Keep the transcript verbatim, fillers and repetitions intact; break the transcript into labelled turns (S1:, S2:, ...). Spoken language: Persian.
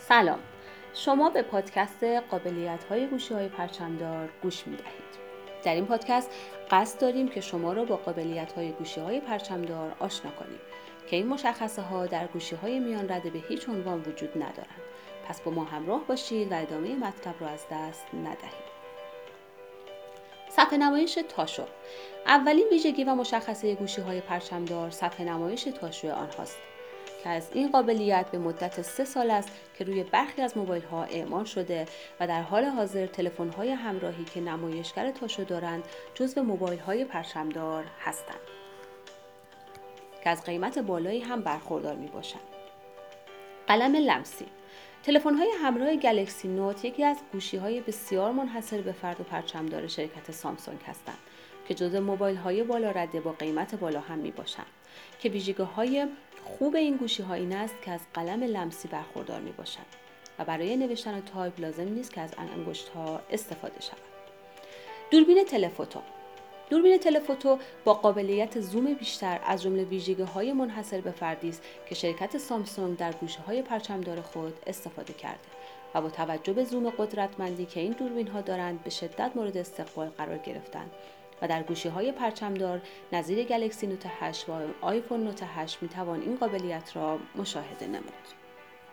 S1: سلام، شما به پادکست قابلیت‌های گوشی‌های پرچمدار گوش می‌دهید. در این پادکست قصد داریم که شما را با قابلیت‌های گوشی‌های پرچمدار آشنا کنیم که این مشخصه‌ها در گوشی‌های میان رده به هیچ عنوان وجود ندارند. پس با ما همراه باشید و ادامه مطلب را از دست ندهید. صفحه نمایش تاشو. اولین ویژگی و مشخصه گوشی‌های پرچمدار صفحه نمایش تاشو آنهاست که از این قابلیت به مدت سه سال است که روی برخی از موبایل‌ها اعمال شده و در حال حاضر تلفن‌های همراهی که نمایشگر تاشو دارند جزو موبایل‌های پرچمدار هستند که از قیمت بالایی هم برخوردار می‌باشند. قلم لمسی. تلفن‌های همراه گلکسی نوت یکی از گوشی‌های بسیار منحصر به فرد و پرچمدار شرکت سامسونگ هستند که جزو موبایل‌های بالا رده با قیمت بالا هم می‌باشند که ویژگی‌های خوب این گوشی‌ها این است که از قلم لمسی برخوردار می‌باشند و برای نوشتن تایپ لازم نیست که از انگشت‌ها استفاده شود. دوربین تلفوتو. دوربین تلفوتو با قابلیت زوم بیشتر از جمله ویژگی‌های منحصر به فردی است که شرکت سامسونگ در گوشی‌های پرچمدار خود استفاده کرده و با توجه به زوم قدرتمندی که این دوربین‌ها دارند به شدت مورد استقبال قرار گرفتند و در گوشی‌های پرچمدار نظیر گلکسی نوت هشت و آیفون نوت هشت می‌توان این قابلیت را مشاهده نمود.